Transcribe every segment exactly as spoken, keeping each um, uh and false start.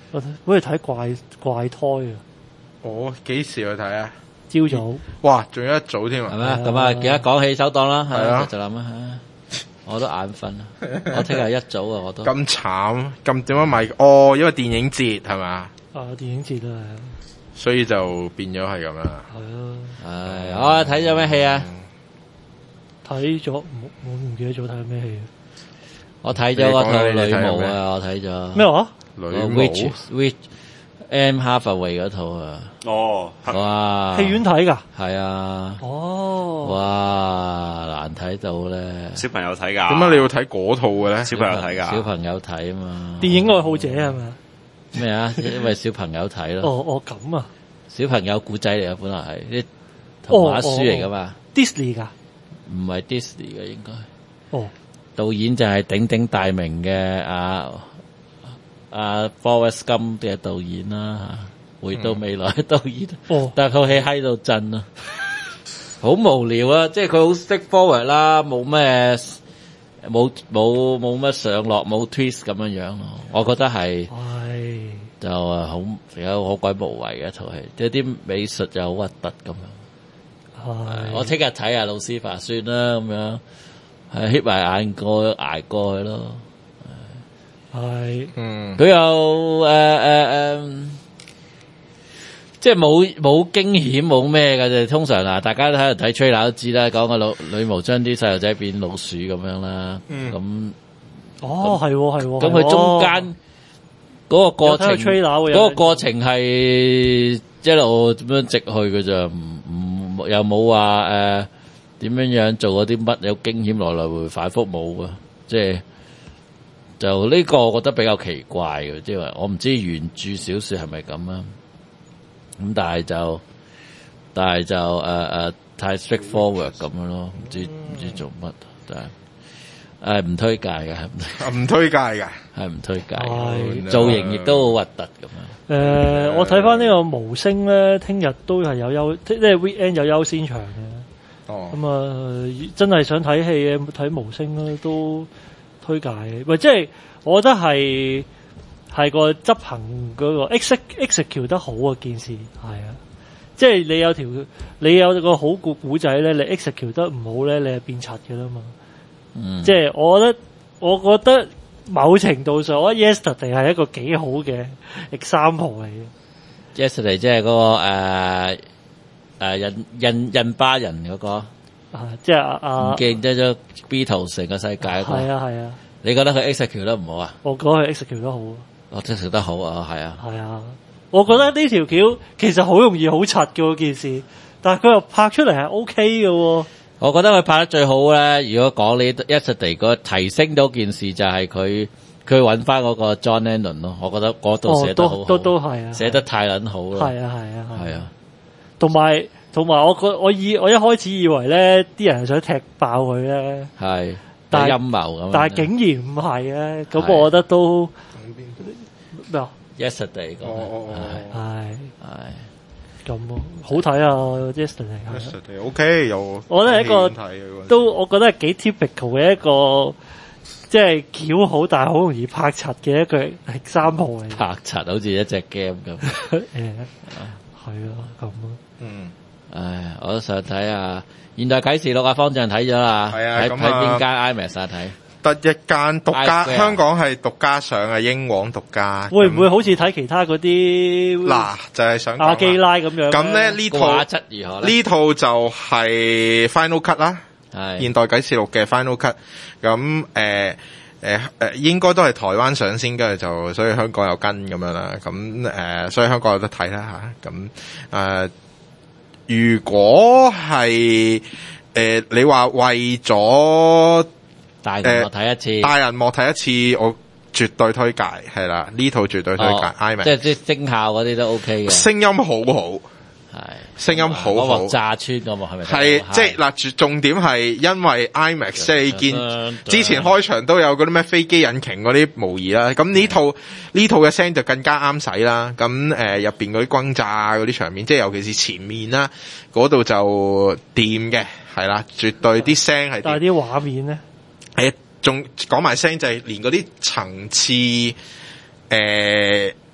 我好似睇怪怪胎啊！ 我幾時去睇啊？ 朝早。 哇，仲有一早添啊！ 係咩？咁啊，記得講起手檔啦， 係啊， 就諗啊，我都眼瞓啊，我聽日一早啊，我都咁慘，咁點解買？哦，因為電影節係嘛？ 啊，電影節啊， 所以就變咗係咁啦。 係啊， 唉，我睇咗咩戲啊？ 睇咗，我我唔記得咗睇咩戲。 我睇咗嗰套女巫啊，我睇咗咩話？ 女巫 Witch Witch Anne Hathaway 嗰套啊。 哦， 哇！ 戲院睇㗎？ 係啊。 哦。 哇，難睇到咧。 小朋友睇㗎。 點解你要睇嗰套嘅咧？ 小朋友睇㗎。 小朋友睇啊嘛。 電影愛好者係咪？ 咩啊？因為小朋友睇咯。 哦哦咁啊！ 小朋友故仔嚟嘅，本來係啲童話書嚟㗎嘛。 Disney 㗎？ 唔係 Disney 嘅應該。 哦。 導演就係鼎鼎大名嘅阿阿 Forrest Gump 嘅導演啦，回到未來嘅導演。 哦。 但係套戲閪到震啊，好無聊啊！即係佢好 straightforward啦，冇咩冇冇冇乜上落，冇 twist 咁樣樣咯。我覺得係就啊好有好鬼無謂嘅一套戲，即係啲美術又好核突咁樣。 係。 我聽日睇下老師法算啦，咁樣。係瞌埋眼過捱過去咯， 係， 嗯， 佢又誒誒誒，即係冇冇驚險冇咩嘅啫。通常嗱，大家都喺度睇吹 r 都知啦，講個老女巫將啲細路仔變老鼠咁樣啦，咁、 嗯、哦係係， 咁佢中間嗰個過程，嗰個過程係一路點樣直去嘅咋，唔唔又冇話誒。點樣樣做嗰啲乜有驚險來來回反覆冇啊？即係就呢個我覺得比較奇怪嘅，即係話我唔知原著小說係咪咁啊？咁但係就但係就誒誒、uh, uh, 太 straightforward 咁樣咯，唔知唔知做乜，但係誒唔推介嘅，係唔推介嘅， 係唔推介嘅，造型亦都好核突咁樣。 誒、呃，我睇翻呢個無聲咧，聽日都係有優，即係 weekend 有優先場嘅。 哦， 咁啊、呃，真係想睇戲嘅睇無聲咧，都推介嘅。喂，即係我覺得係係個執行嗰個 exec execute 得好啊，件事係啊。即係你有條你有個好故古仔咧，你 execute 得唔好咧，你係變柒嘅啦嘛。 嗯， 即係我覺得，我覺得某程度上，我覺得 Yesterday 係一個幾好嘅 example 嚟嘅。 Yesterday 即係嗰、那個誒。呃誒，印印印巴人嗰、那個啊，即係啊， 唔記得咗 Beatles 成個世界嗰個， 係啊係啊。 你覺得佢 execute 得唔好啊？ 我覺得佢 execute 得好。 我 execute 得好啊，係啊。 係啊，我覺得呢條橋其實好容易好柒嘅嗰件事，但係佢又拍出嚟係 OK 嘅。 我覺得佢拍得最好咧，如果講你 Yesterday 嗰提升到件事就係佢佢揾翻嗰個 John Lennon 咯，我覺得嗰度寫得好好， 哦、都都都係啊， 寫得太撚好啦。 係啊係啊係啊。同埋同埋，我覺我以我一開始以為咧，啲人係想踢爆佢咧，係，但係陰謀咁。但係竟然唔係咧，咁我覺得都咩啊 ？Yesterday 講係係咁咯，好睇啊 ！Yesterday，Yesterday OK 有， 我覺得係一個都我覺得係幾 typical 嘅一個，即係橋好，但係好容易拍柒嘅一個example嚟。拍柒好似一隻 game 咁。誒。係啊，咁咯。嗯，唉，我都想睇下《現代啟示錄》啊，方丈睇咗啦。係啊，睇睇邊間 IMAX 啊睇？得一間獨家，香港係獨家上啊，英皇獨家。會唔會好似睇其他嗰啲？嗱，就係想阿基拉咁樣。咁咧呢套呢套就係 Final Cut 啦，係《現代啟示錄》嘅 Final Cut。咁誒。誒誒，應該都係台灣上先，跟住就所以香港有跟咁樣啦。咁誒、呃，所以香港有得睇啦吓。咁誒、呃，如果係誒、呃，你話為咗大銀幕睇一次，大銀幕睇一次，我絕對推介係啦。呢套絕對推介。哦、IMAX 即係即係聲效嗰啲都 OK 嘅，聲音好好。係聲音好好，炸穿咁嘛，係咪？係即係嗱，重點係因為 IMAX 即係見之前開場都有嗰啲咩飛機引擎嗰啲模擬啦，咁呢套呢套嘅聲就更加啱使啦。咁誒入邊嗰啲轟炸嗰啲場面，即係尤其是前面啦，嗰度就掂嘅，係啦，絕對啲聲係。但係啲畫面咧，誒仲講埋聲就係連嗰啲層次誒。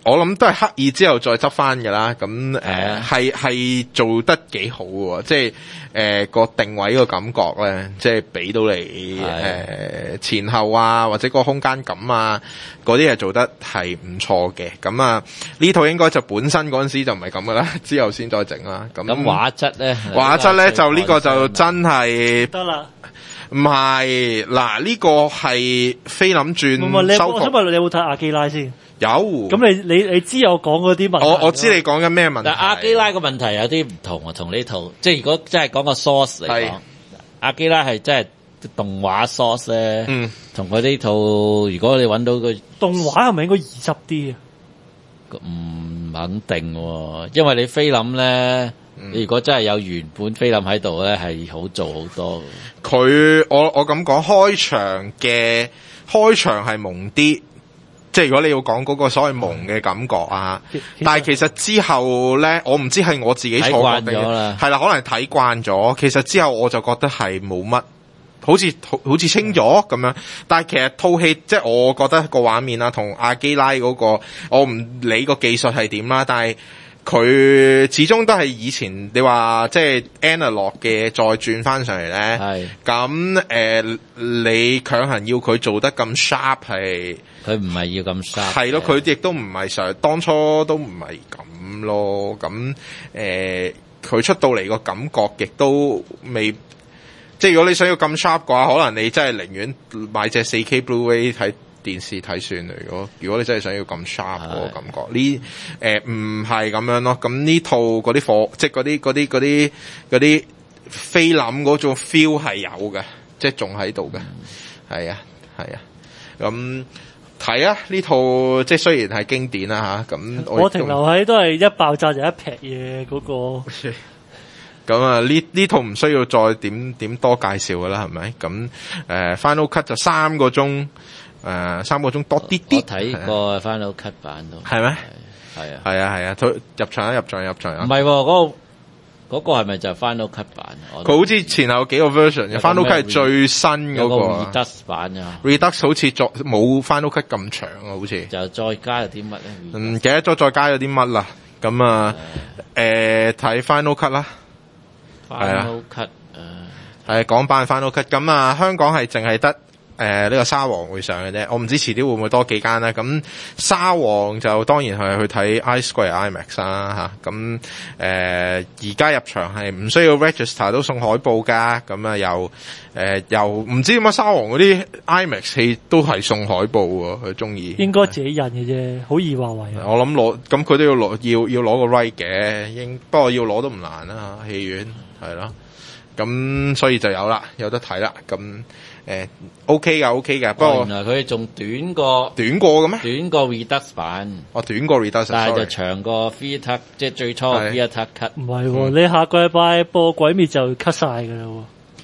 我諗都係刻意之後再執翻㗎啦。咁誒係係做得幾好喎，即係誒個定位個感覺咧，即係俾到你誒、呃、前後啊，或者個空間感啊，嗰啲係做得係唔錯嘅。咁啊呢套應該就本身嗰陣時就唔係咁噶啦，之後先再整啦。咁咁畫質咧， 畫質咧就呢個就真係得啦。 唔係嗱，呢、這個係菲林轉修復。 我想問你有冇睇阿基拉先？ 有。 咁你你你知我講嗰啲問題？ 我我知你講緊咩問題。 但阿基拉個問題有啲唔同啊，同呢套即係如果真係講個 source 嚟講，阿基拉係真係動畫 source 咧。嗯。同佢呢套，如果你揾到個動畫係咪應該易執啲啊？ 唔肯定喎，因為你菲林咧。你如果真係有原本菲林喺度咧，係好做好多。 佢我我咁講，開場嘅開場係蒙啲，即係如果你要講嗰個所謂蒙嘅感覺啊，但係其實之後咧，我唔知係我自己錯覺定係啦，可能睇慣咗。其實之後我就覺得係冇乜，好似好似清咗咁樣。但係其實套戲即係我覺得個畫面啊，同阿基拉嗰個，我唔理個技術係點啦，但係。佢始終都係以前你話即係 analog 嘅再轉翻上嚟咧，係咁誒，你強行要佢做得咁 sharp 係， 佢唔係要咁 sharp， 係咯，佢亦都唔係想當初都唔係咁咯，咁誒佢出到嚟個感覺亦都未，即係如果你想要咁 sharp 嘅話，可能你真係寧願買隻 四 K Blu-ray 睇。電視睇算嚟，如果如果你真係想要咁 sharp 嗰個感覺，呢誒唔係咁樣咯。咁呢套嗰啲貨，即係嗰啲嗰啲嗰啲嗰啲菲林嗰種 feel 係有嘅，即係仲喺度嘅。係啊係啊，咁睇啊呢套即係雖然係經典啦嚇，咁我， 我停留喺都係一爆炸就一劈嘢嗰個。 咁啊呢呢套唔需要再點點多介紹㗎啦，係咪？咁誒、呃、Final Cut 就三個鐘。誒、呃，三個鐘多啲啲， 我睇過 Final Cut 版都係咩？ 係啊， 係啊，係啊，入場啊，入場，入場啊！ 唔係，嗰、嗰個嗰、嗰個係咪就係 Final Cut 版？ 佢好似前後有幾個 version，Final Cut 係最新嗰個 Redux 版啊 ，Redux 好似作冇 Final Cut 咁長啊，好似就再加咗啲乜咧？ 唔記得咗再加咗啲乜啦？咁啊，誒睇 Final Cut 啦，係啊 ，Final Cut 誒，係港版 Final Cut，咁啊，香港係淨係得。誒、呃，呢、這個沙皇會上嘅啫，我唔知遲啲會唔會多幾間啦。咁沙皇就當然係去睇 I Square IMAX 啦吓。咁誒，而家入場係唔需要 register 都送海報噶。咁啊，又誒又唔知點解沙皇嗰啲 IMAX 戲都係送海報喎，佢中意。 應該自己印嘅啫，好易話為。 我諗攞，咁佢都要攞，要要攞個 right 嘅，應不過要攞都唔難啦。戲院係咯，咁所以就有啦，有得睇啦。咁。誒 OK 噶 OK 噶，不過原來佢仲短過短過嘅咩？ 短過 Redux 版， 哦短過 Redux， 但係就長過 Theater， 即係最初 Theater cut。 唔係喎，你下個禮拜播鬼滅就 cut 晒㗎啦喎。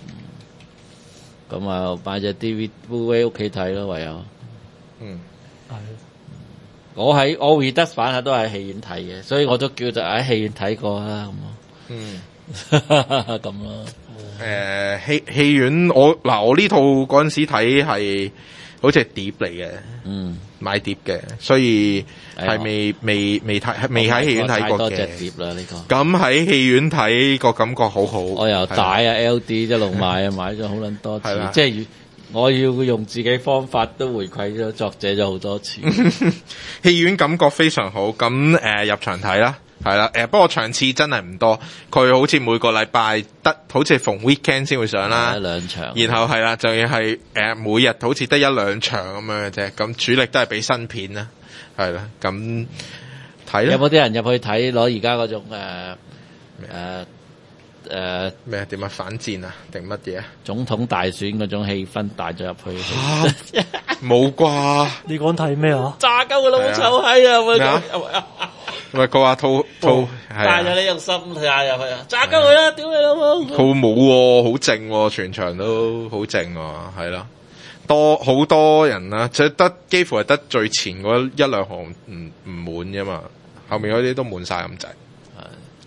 咁啊，買隻 D V D 喺屋企睇咯，唯有。 嗯，係。 我喺我 Redux 版啊，都喺戲院睇嘅，所以我都叫做喺戲院睇過啦，咁咯。 嗯， 咁咯。 誒戲戲院我嗱我呢套嗰陣時睇係好似係碟嚟嘅，嗯，買碟嘅，所以係未未未睇未喺戲院睇過嘅。太多隻碟啦呢個。咁喺戲院睇個感覺好好。我由帶啊 L D 一路買啊買咗好撚多次，即係我要用自己方法都回饋咗作者咗好多次。戲院感覺非常好，咁誒、呃、入場睇啦。係啦，誒，不過場次真係唔多，佢好似每個禮拜得，好似逢 weekend 先會上啦，一兩場。然後係啦，就要係誒每日好似得一兩場咁樣嘅啫，咁主力都係俾新片啦，係啦，咁睇啦。有冇啲人入去睇攞而家嗰種誒誒誒咩點啊反戰啊定乜嘢啊？總統大選嗰種氣氛帶咗入去。冇啩？你講睇咩啊？炸鳩個老臭閪啊！唔係佢話套套帶咗你用心態入去啊！炸鳩佢啦！屌你老母！套冇喎，好靜喎，全場都好靜喎，係啦，多好多人啦，即係得幾乎係得最前嗰一兩行唔唔滿啫嘛，後面嗰啲都滿晒咁滯。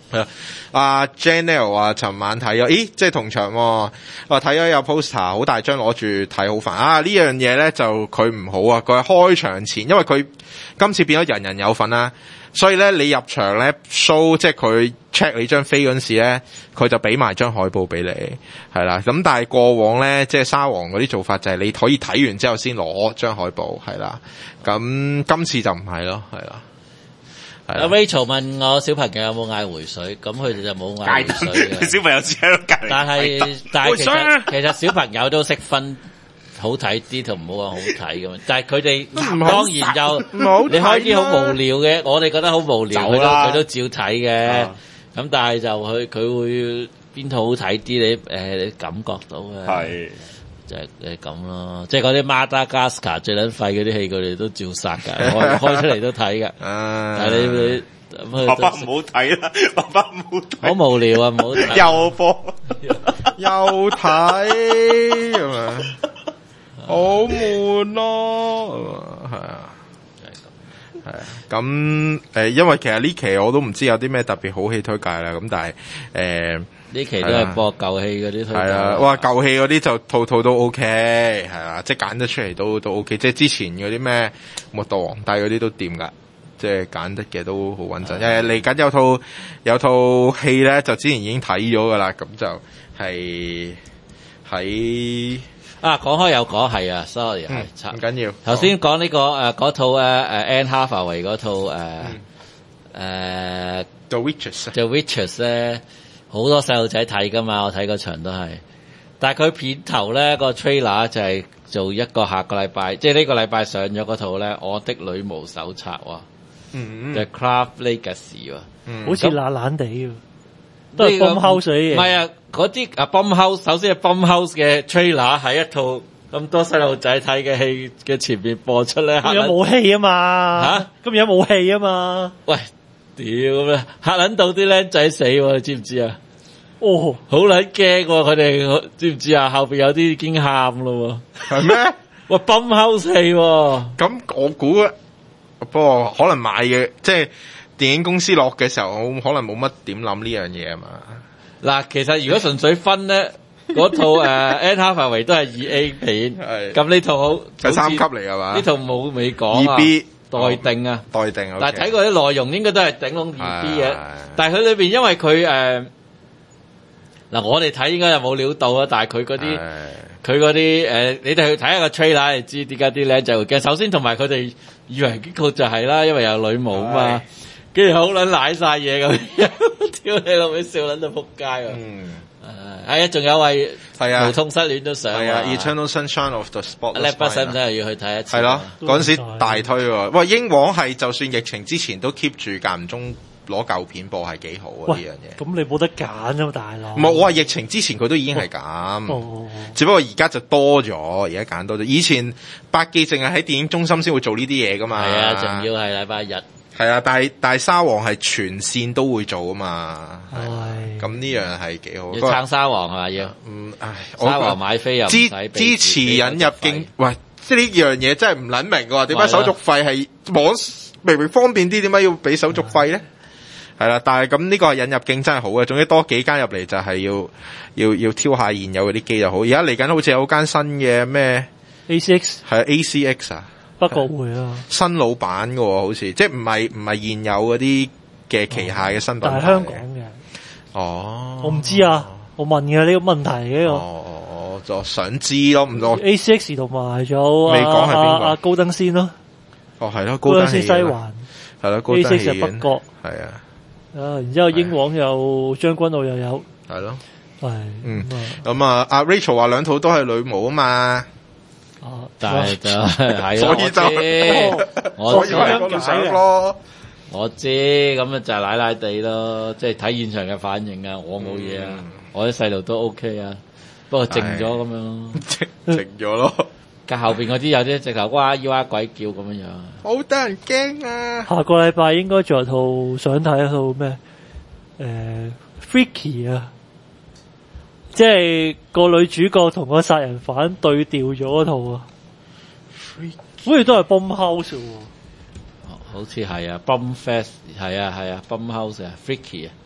係啊，阿 Janelle 話尋晚睇咗，咦，即係同場喎、哦。話睇咗有 poster 好大張攞住睇好煩啊！呢樣嘢咧就佢唔好啊，佢係開場前，因為佢今次變咗人人有份啦，所以咧你入場咧 show 即係佢 check 你張飛嗰陣時咧，佢就俾埋張海報俾你，係啦。咁但係過往咧即係沙皇嗰啲做法就係你可以睇完之後先攞張海報，係啦。咁今次就唔係咯，係啦。 阿 Rachel 問我小朋友有冇嗌回水，咁佢哋就冇嗌回水嘅。 小朋友只喺度隔離。 但係但係其實其實小朋友都識分好睇啲同唔好話好睇嘅嘛。但係佢哋當然就你開啲好無聊嘅，我哋覺得好無聊，佢都佢都照睇嘅。咁但係就佢佢會邊套好睇啲，你誒你感覺到嘅。係。就係誒咁咯，即係嗰啲 Madagascar 最撚廢嗰啲戲，佢哋都照殺㗎，開開出嚟都睇㗎。但係你你爸爸唔好睇啦，爸爸唔好睇。 好無聊啊，唔好睇。 又播又睇咁啊，好悶咯，係啊，係啊。咁誒，因為其實呢期我都唔知有啲咩特別好戲推介啦。咁但係誒。 呢期都係播舊戲嗰啲推介。 係啊，哇！舊戲嗰啲就套套都 OK，係啊，即係揀得出嚟都都 OK。即係之前嗰啲咩末代皇帝嗰啲都掂㗎，即係揀得嘅都好穩陣。誒嚟緊有套有套戲咧，就之前已經睇咗㗎啦，咁就係喺啊講開又講係啊 ，sorry 係唔緊要。 頭先講呢個誒嗰套誒誒 Anne Hathaway 嗰套誒誒 The Witches The Witches 咧。好多細路仔睇噶嘛，我睇嗰場都係。但係佢片頭咧個 trailer 就係做一個下個禮拜，即係呢個禮拜上咗嗰套咧《我的女巫手冊》喎，嗯 The Craft Legacy 喎， 嗯、好似懶懶地喎，都係 Blumhouse 嘅。 唔係啊，嗰啲啊 Blumhouse 首先係 Blumhouse 嘅 trailer 喺一套咁多細路仔睇嘅戲嘅前面播出咧， 有武器啊嘛嚇，咁有武器啊嘛， 喂。屌咩嚇撚到啲僆仔死喎，你知唔知啊？ 哦， 好撚驚喎，佢哋知唔知啊？後邊有啲已經喊咯喎， 係咩？ 哇崩口氣喎！ 咁我估，不過可能買嘅即係電影公司落嘅時候，可能冇乜點諗呢樣嘢啊嘛。 嗱，其實如果純粹分咧，嗰套誒 Anne Hathaway 都係二 A 片，咁呢套好係三級嚟係嘛？ 呢套冇未講啊。二 B待定啊， 待定。 但係睇過啲內容應該都係頂籠二 B 嘅，但係佢裏邊因為佢誒嗱我哋睇應該又冇料到啊，但係佢嗰啲佢嗰啲誒，你哋去睇下個 trailer 就知點解啲靚仔會驚。首先同埋佢哋以為結局就係啦，因為有女巫啊嘛，跟住好撚瀨晒嘢咁，屌你老味笑撚到仆街啊！嗯，係啊，仲有位係啊，無痛失戀都上係啊 ，Eternal Sunshine of the Spotless Mind，不使唔使又要去睇一次？ 係咯，嗰陣時大推喎。喂，英皇係就算疫情之前都 keep 住間唔中攞舊片播，係幾好啊呢樣嘢。 咁你冇得揀啊嘛，大佬。 唔係，我話疫情之前佢都已經係咁，哦、只不過而家就多咗，而家揀多咗。以前百記淨係喺電影中心先會做呢啲嘢噶嘛。 係啊，仲要係禮拜日。 係啊，但係但係沙皇係全線都會做啊嘛。係，咁呢樣係幾好。 要撐沙皇係嘛要？嗯，唉，沙皇買飛又唔使俾。 支持引入境，喂，即係呢樣嘢真係唔撚明㗎，點解手續費係網明明方便啲，點解要俾手續費咧？係啦，但係咁呢個係引入競爭係好嘅，總之多幾間入嚟就係要要要挑下現有嗰啲機就好。而家嚟緊好似有間新嘅咩 A C X 係 A C X 啊。 不過會啊， 新老闆嘅好似，即係唔係唔係現有嗰啲嘅旗下嘅新品牌， 但係香港嘅。哦，我唔知啊，我問嘅呢個問題嘅。 哦，我就想知咯，唔多。 A C X 同埋咗未講係邊個？ 阿高登先咯。 哦，係咯，高登先西環。 係咯，高登 A C X 係北角。 係啊。 啊，然之後英皇有將軍澳又有。 係咯。 係。 嗯。咁啊，阿 Rachel 話兩套都係女巫啊嘛。 哦，但係就係，所以就我知，我知咯， 我知，咁啊就係奶奶地咯，即係睇現場嘅反應啊，我冇嘢啊，嗯、我啲細路都 OK 啊，不過靜咗咁樣咯， 靜靜咗咯， 隔後邊嗰啲有啲直頭哇咿哇鬼叫咁樣樣， 好得人驚啊！ 下個禮拜應該仲有套想睇一套咩？誒、呃、，Freaky 啊！即係個女主角同個殺人犯對調咗嗰套啊，好似都係 Blumhouse 喎， 好似係啊 Blumfest 係啊係啊 Blumhouse 啊 Freaky 啊，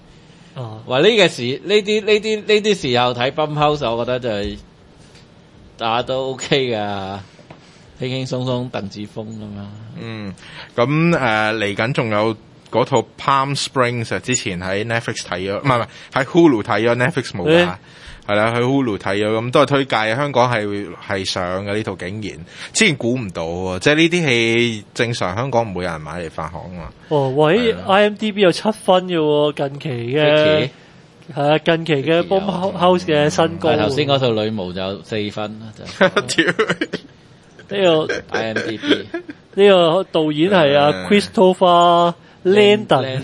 哦，話呢個時呢啲呢啲呢啲時候睇 Blumhouse，我覺得就係大家都 OK 噶，輕輕鬆鬆鄧智峰咁樣。 嗯，咁誒嚟緊仲有嗰套 Palm Springs， 之前喺 Netflix 睇咗，唔係唔係喺 Hulu 睇咗 Netflix 冇㗎。係啦，去 Hulu 睇咗，咁都係推介。香港係係上嘅呢套，竟然之前估唔到喎，即係呢啲戲正常香港唔會有人買嚟發行啊嘛。 哦，喂 I M D B 有七分嘅喎，近期嘅係啊，近期嘅 Blumhouse 嘅新高。 頭先嗰套女巫就四分啦，就呢個 I M D B 呢個導演係阿 Christopher Landon。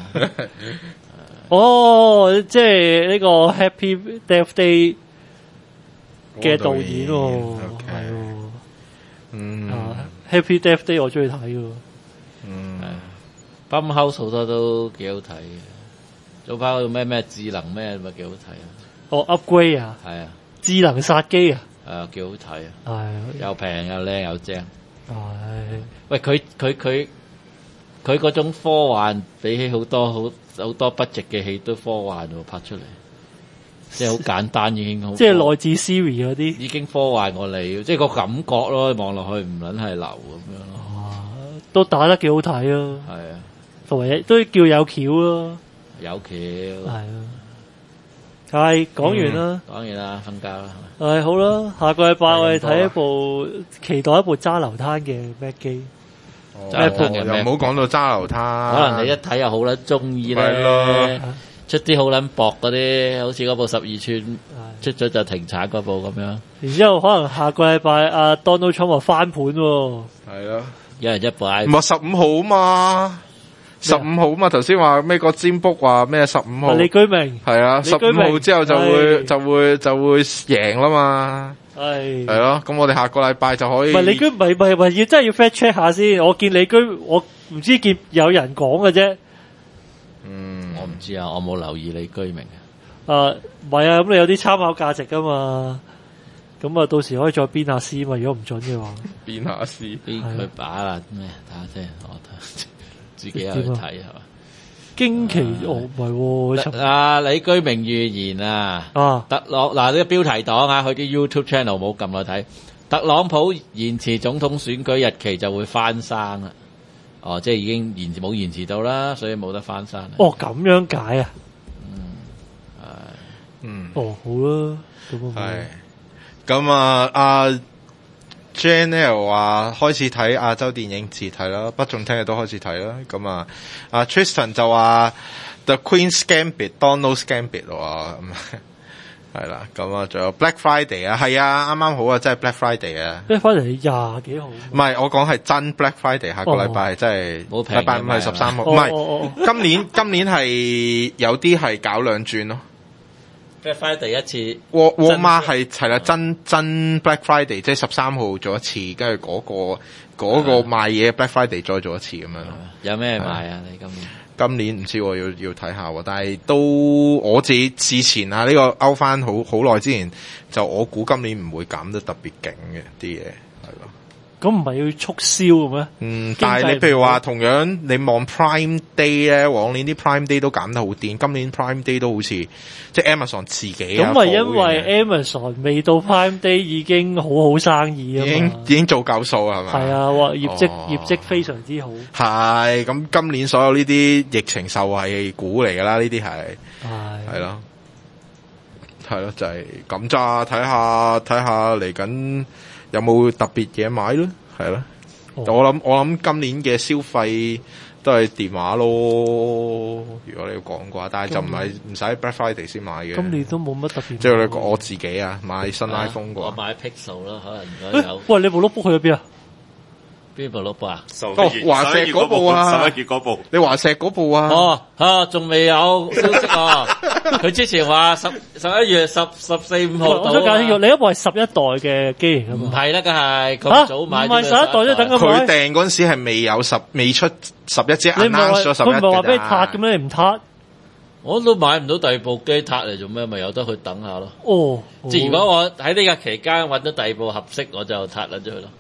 哦，即係呢個 Happy Death Day 嘅導演喎，係喎，嗯、啊、，Happy Death Day 我中意睇喎， 嗯 ，Blumhouse 好多都幾好睇嘅，早排嗰個咩咩智能咩咪幾好睇啊， 哦 Upgrade 啊， 係啊， 智能殺機啊， 係啊，幾好睇啊， 係， 又平又靚又正， 係， 喂佢佢佢佢嗰種科幻比起好多好。好多 budget 嘅戲都科幻喎，拍出嚟，即係好簡單已經好， 即係來自 Siri 嗰啲， 已經科幻過你，即係個感覺咯，望落去唔撚係流咁樣咯。 哇，都打得幾好睇咯， 係啊， 同埋都叫有橋咯， 有橋，係啊，係講完啦， 講完啦，瞓覺啦。 係好啦，下個禮拜我哋睇一部，期待一部揸流灘嘅 Mac 機。 哦、又唔好講到揸流灘， 可能你一睇又好撚中意咧，出啲好撚薄嗰啲，好似嗰部十二寸出咗就停產嗰部咁樣。 然之後可能下個禮拜阿 Donald Trump 話翻盤喎， 係咯， 一人一部 iPhone。 唔係十五號嘛，十五號嘛，頭先話咩個占卜話咩十五號？ 李居明係啊，十五號之後就會就會就會贏啦嘛。係係咯，咁我哋下個禮拜就可以。唔係李居，唔係唔係唔係要真係要 fact check 下先。我見李居，我唔知見有人講嘅啫。 嗯，我唔知啊，我冇留意李居明。 啊，唔係啊，咁你有啲參考價值噶嘛？咁啊，到時可以再編下詩嘛。如果唔準嘅話， 編下詩， 編佢把啦咩？睇下先，我自己有去睇係嘛？ 驚奇哦，唔係喎， 啊李居明預言啊，啊特朗嗱呢個標題黨啊，佢啲 YouTube channel 冇撳落睇，特朗普延遲總統選舉日期就會翻生啦，哦，即係已經延遲冇延遲到啦，所以冇得翻生。 哦，咁樣解啊？ 嗯，係， 嗯， 哦好啦，咁係，咁啊啊。Janelle 話開始睇亞洲電影自睇啦，不中聽日都開始睇啦。咁啊，啊 Tristan 就話 The Queen's Gambit、Donald's Gambit 喎，咁係啦。咁啊，仲有 Black Friday 啊，係啊，啱啱好啊，真係 Black Friday 啊。 Black Friday 廿幾號？唔係，我講係真 Black Friday，下個禮拜係真係，禮拜五係十三號，唔係，今年今年係有啲係搞兩轉咯。 Black Friday 一次， 沃沃媽係係啦，真真 Black Friday 即係十三號做一次，跟住嗰個嗰、嗰個賣嘢 Black Friday 再做一次咁樣咯。 有咩賣啊？你今年今年唔知喎，要要睇下喎。但係都我自己之前啊，呢、呢個勾翻好好耐之前，就我估今年唔會減得特別勁嘅啲嘢，係咯。 咁唔係要促銷嘅咩？ 嗯，但係你譬如話同樣你望 Prime Day 咧，往年啲 Prime Day 都減得好癲，今年 Prime Day 都好似即係 Amazon 自己咁咪因為 Amazon 未到 Prime Day 已經好好生意啊嘛， 已經已經做夠數係咪？ 係啊，話業績、哦、業績非常之好。 係咁，今年所有呢啲疫情受惠股嚟㗎啦，呢啲係係係咯，係咯，就係咁咋，睇下睇下嚟緊。有冇特別嘢買咧？係咯，哦、我諗我諗今年嘅消費都係電話咯。如果你要講嘅話，但係就唔係唔使 Black Friday 先買嘅。 今年都冇乜特別。 即係你我自己啊，買新 iPhone 嘅話， 我買 Pixel 啦，可能如果有。 喂，你部 notebook 去咗邊啊？ 邊部 notebook 啊？ 哦，華碩嗰部啊， 十一月嗰部。 你華碩嗰部啊？ 哦，啊，仲未有消息啊！佢之前話十十一月十十四五號到。 我想搞清楚，你一部係十一代嘅機嚟㗎嘛？ 唔係啦，梗係咁早買。 唔係十一代，即係等佢買。 佢訂嗰陣時係未有十，未出十一隻 announce 咗十一嘅。 佢唔係話俾你撻嘅咩？你唔撻？ 我都買唔到第二部機，撻嚟做咩？咪有得去等下咯。 哦， 即係如果我喺呢個期間揾到第二部合適，我就撻撚咗佢咯。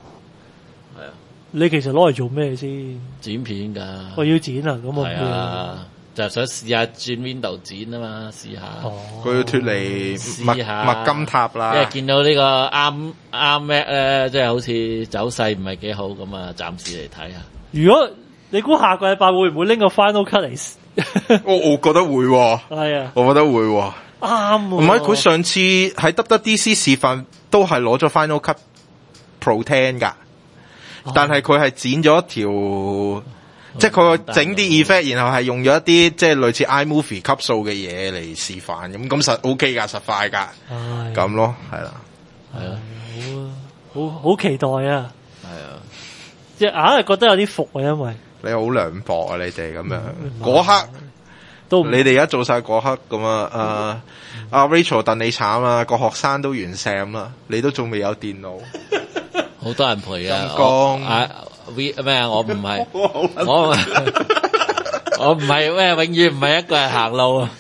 係啊。 你其實攞嚟做咩先？ 剪片㗎。 我要剪啊！咁我係啊， 就想試下轉 Windows 剪啊嘛，試下。 佢要脫離麥麥金塔啦。 因為見到呢個啱啱 Mac 咧，即係好似走勢唔係幾好咁啊，暫時嚟睇下。 如果你估下個禮拜會唔會拎個 Final Cut 嚟？ 我我覺得會喎。 係啊， 我覺得會喎。 啱。唔係佢上次喺 W W D C 示範都係攞咗 Final Cut Pro Ten 㗎，但係佢係剪咗一條。即係佢整啲 effect，然後係用咗一啲即係類似 iMovie 級數嘅嘢嚟示範，咁咁實 OK 噶，實快噶，咁咯，係啦， 係啦， 好好好期待啊， 係啊， 即係硬係覺得有啲服啊，因為你好涼薄啊，你哋咁樣嗰刻都你哋而家做晒嗰刻咁啊，誒阿 Rachel 戥你慘啊，個學生都完 Sam 啦，你都仲未有電腦， 好多人陪啊， 光啊。咩啊？我唔係，我我唔係咩？永遠唔係一個人行路啊！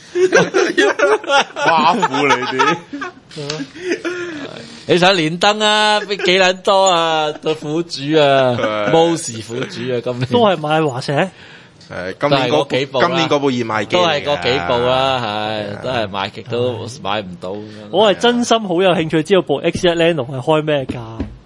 寡婦你哋， 你想連登啊？幾撚多啊？做苦主啊，冇時苦主啊！今年都係買華碩。 誒，今年嗰幾部，今年嗰部熱賣機都係嗰幾部啦，係都係買極都買唔到。 我係真心好有興趣知道部 X 一 Nano 係開咩價。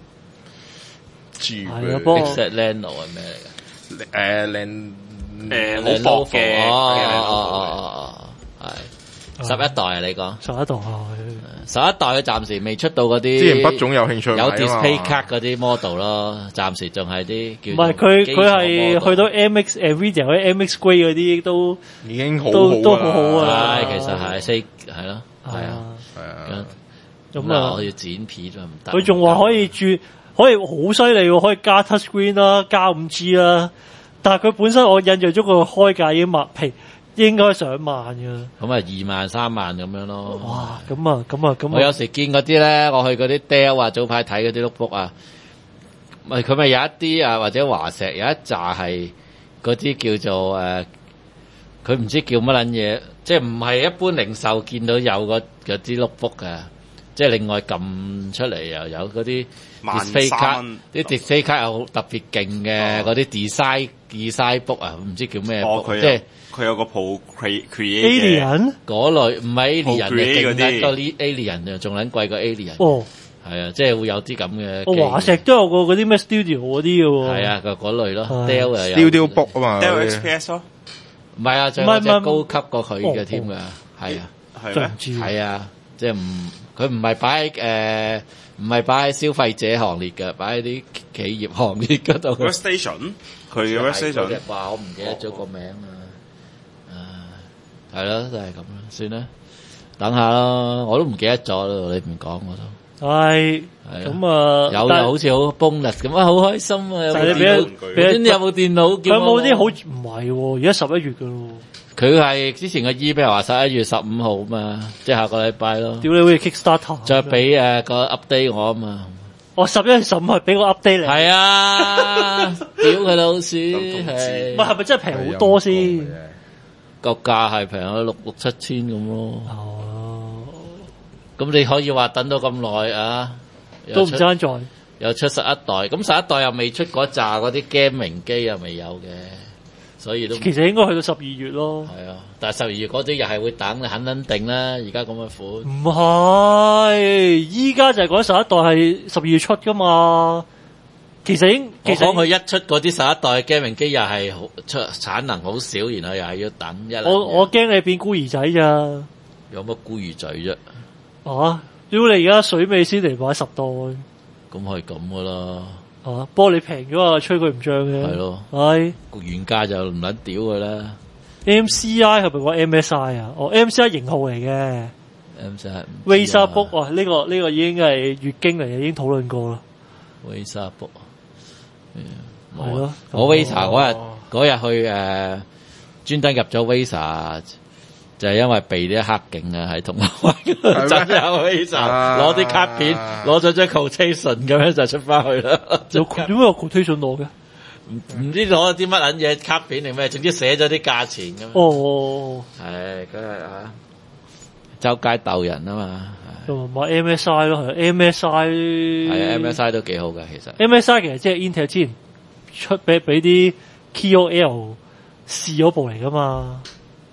係啊，不過 X 一 Nano 係咩嚟㗎？ 誒靚誒好薄嘅， 哦哦哦哦，係十一代啊！你講十一代， 十一代佢暫時未出到嗰啲。 之前北總有興趣買啊嘛， 有 display card 嗰啲 model 咯，暫時仲係啲叫。 唔係佢佢係去到 M X Nvidia 嗰啲 M X Grade 嗰啲都已經好都都好好啊！ 啊， 其實係四係咯，係啊， 係啊。 咁啊，我要剪片就唔得。 佢仲話可以轉。可以好犀利喎，可以加 touch screen 啦，加五 G 啦。但係佢本身我印象中個開價已經麥皮，應該上萬㗎。 咁啊，二萬三萬咁樣咯。 哇！咁啊，咁啊，咁啊。 我有時見嗰啲咧，我去嗰啲 Dell 啊，早排睇嗰啲 notebook 啊，咪佢咪有一啲啊，或者華碩有一紮係嗰啲叫做誒，佢、呃、唔知叫乜撚嘢，即係唔係一般零售見到有嗰啲 notebook 嘅，即係另外撳出嚟又有嗰啲。display 卡啲 display 卡有好特別勁嘅嗰啲 design design book 啊，唔知叫咩 book，即係佢有個 Pro Create Alien 嗰類，唔係 Alien 嘅，勁緊個 Alien 就仲撚貴過 Alien。哦，係啊，即係會有啲咁嘅。 我華碩都有個嗰啲咩 Studio 嗰啲嘅喎。係啊，個嗰類咯 ，Dell 又有 Studio book 啊嘛 ，Dell X P S 咯。 唔係啊，仲有隻高級過佢嘅添㗎，係啊， 係咩？ 係啊，即係唔佢唔係擺誒。唔係擺喺消費者行列嘅，擺喺啲企業行列嗰度。 Workstation 佢嘅 Workstation 話我唔記得咗個名啊，誒係咯，都係咁啦，算啦，等下啦，我都唔記得咗啦，你唔講我都係咁啊，有又好似好 bonus 咁啊，好開心啊！有冇電腦？ 俾有冇電腦？ 佢有冇啲好唔係喎？而家十一月㗎咯。 佢係之前嘅 email 話十一月十五號嘛，即係下個禮拜咯。 屌你好似 Kickstarter， 再俾誒個 update 我啊嘛。 我十一月十五號俾個 update 你。 係啊，屌佢老鼠係。 唔係係咪真係平好多先？ 個價係平咗六六七千咁咯。 哦。 咁你可以話等到咁耐啊？ 都唔爭在。 又出十一代，咁十一代又未出嗰扎嗰啲 gaming 機又未有嘅。所以都其實應該去到十二月咯。 係啊，但係十二月嗰啲又係會等，你肯肯定啦。而家咁嘅款。 唔係，依家就係講十一代係十二月出噶嘛。其實已經，其實我講佢一出嗰啲十一代 gaming 機又係好出產能好少，然後又係要等一。 我我驚你變孤兒仔咋？ 有乜孤兒仔啫？ 啊！屌你而家水尾先嚟買十代。 咁係咁噶啦。 啊！不過你平咗啊，吹佢唔漲嘅。係咯， 係原價就唔撚屌㗎啦。 M C I 係咪講 M S I 啊？哦 ，M C I 型號嚟嘅。 M C I Razer Book 啊，呢個呢個已經係月經嚟嘅，已經討論過啦。 Razer Book 係咯， 我 Razer 嗰日嗰日去誒專登入咗 Razer。就係因為避啲黑警啊，喺銅鑼灣真有 Razer，攞啲卡片，攞咗張 quotation 咁樣就出翻去啦。 有點解有 quotation 攞嘅？ 唔唔知攞咗啲乜撚嘢卡片定咩？總之寫咗啲價錢咁。 哦， 係嗰日啊，周街鬥人啊嘛。 同埋買 M S I 咯，係 M S I。 係 M S I 都幾好㗎，其實。 M S I 其實即係 Intel 之前出俾俾啲 K O L 試嗰部嚟㗎嘛。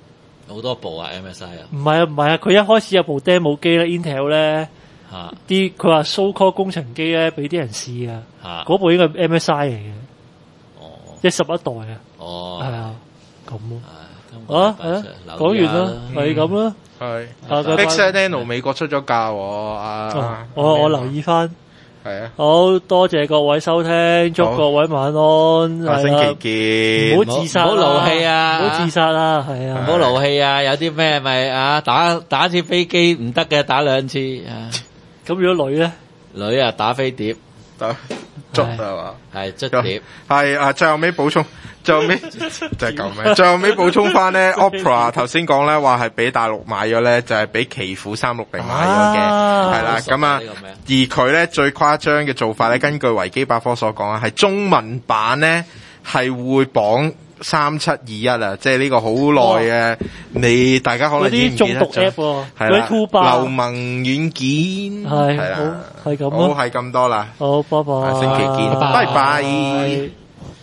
好多部啊 M S I 啊。 唔係啊唔係啊，佢一開始有部 demo 機咧 Intel 咧，啲佢話 so call 工程機咧俾啲人試啊，嗰部應該係 M S I 嚟嘅，哦，即係十一代啊，哦，係啊，咁咯，啊係啊，講完啦，係咁啦， 係 Big Sur Nano 美國出咗價喎，啊， 我我留意翻。 係啊， 好多謝各位收聽，祝各位晚安， 下星期見， 唔好自殺， 唔好勞氣啊， 唔好自殺啊，係啊， 唔好勞氣啊，有啲咩咪啊打打次飛機唔得嘅，打兩次啊， 咁如果女咧， 女啊打飛碟， 打捉係嘛， 係捽碟， 係啊，最後尾補充。最後尾就係咁嘅，最後尾補充翻咧 ，Opera 頭先講咧話係俾大陸買咗咧，就係俾奇虎三六零買咗嘅，係啦，咁啊，而佢咧最誇張嘅做法咧，根據維基百科所講啊，係中文版咧係會綁三七二一啊，即係呢個好耐嘅，你大家可能已經唔記得咗，係啦，流盟軟件係啦， 係咁， 好係咁多啦， 好，拜拜， 下星期見，拜拜。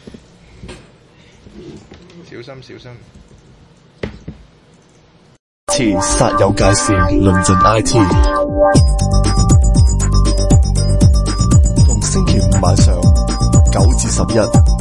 小心小心！ 前煞有介事，論盡 I T。逢星期五晚上九至十一。